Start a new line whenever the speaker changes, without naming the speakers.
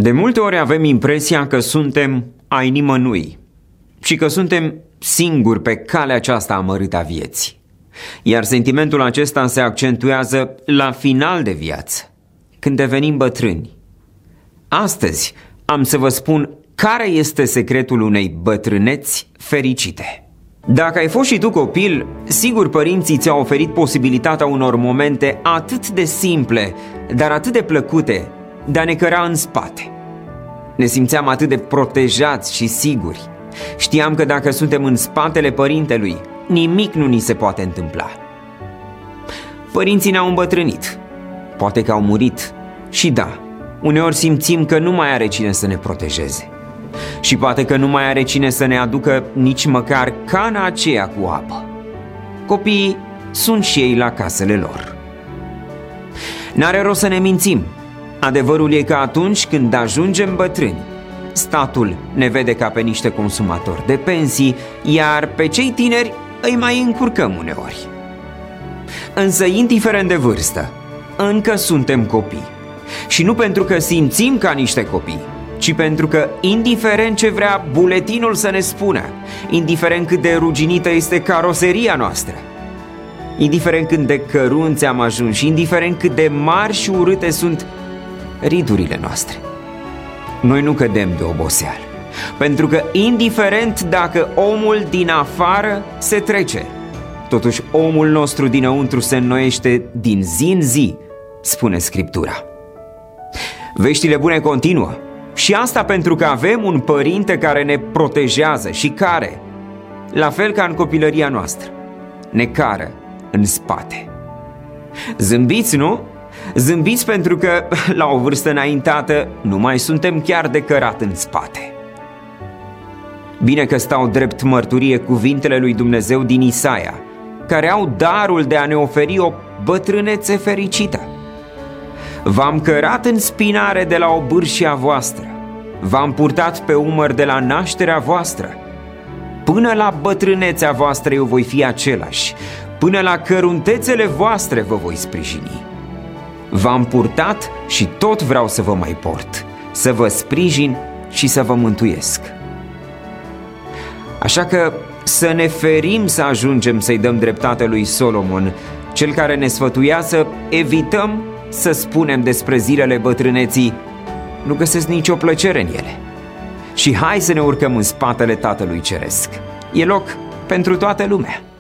De multe ori avem impresia că suntem ai nimănui și că suntem singuri pe calea aceasta amărâtă a vieții. Iar sentimentul acesta se accentuează la final de viață, când devenim bătrâni. Astăzi am să vă spun care este secretul unei bătrâneți fericite. Dacă ai fost și tu copil, sigur părinții ți-au oferit posibilitatea unor momente atât de simple, dar atât de plăcute, de a ne căra în spate. Ne simțeam atât de protejați și siguri. Știam că dacă suntem în spatele părintelui, nimic nu ni se poate întâmpla. Părinții ne-au îmbătrânit, poate că au murit și da, uneori simțim că nu mai are cine să ne protejeze. Și poate că nu mai are cine să ne aducă nici măcar cana aceea cu apă. Copiii sunt și ei la casele lor. N-are rost să ne mințim. Adevărul e că atunci când ajungem bătrâni, statul ne vede ca pe niște consumatori de pensii, iar pe cei tineri îi mai încurcăm uneori. Însă, indiferent de vârstă, încă suntem copii. Și nu pentru că simțim ca niște copii, ci pentru că, indiferent ce vrea buletinul să ne spună, indiferent cât de ruginită este caroseria noastră, indiferent cât de cărunți am ajuns și indiferent cât de mari și urâte sunt ridurile noastre, noi nu cădem de oboseală, pentru că, indiferent dacă omul din afară se trece, totuși omul nostru dinăuntru se înnoiește din zi în zi, spune Scriptura. Veștile bune continuă. Și asta pentru că avem un părinte care ne protejează și care, la fel ca în copilăria noastră, ne cară în spate. Zâmbiți, nu? Zâmbiți pentru că, la o vârstă înaintată, nu mai suntem chiar de cărat în spate. Bine că stau drept mărturie cuvintele lui Dumnezeu din Isaia, care au darul de a ne oferi o bătrânețe fericită. V-am cărat în spinare de la obârșia voastră, v-am purtat pe umăr de la nașterea voastră. Până la bătrânețea voastră eu voi fi același, până la căruntețele voastre vă voi sprijini. V-am purtat și tot vreau să vă mai port, să vă sprijin și să vă mântuiesc. Așa că să ne ferim să ajungem să-i dăm dreptate lui Solomon, cel care ne sfătuia să evităm să spunem despre zilele bătrâneții, nu găsesc nicio plăcere în ele. Și hai să ne urcăm în spatele Tatălui Ceresc. E loc pentru toată lumea.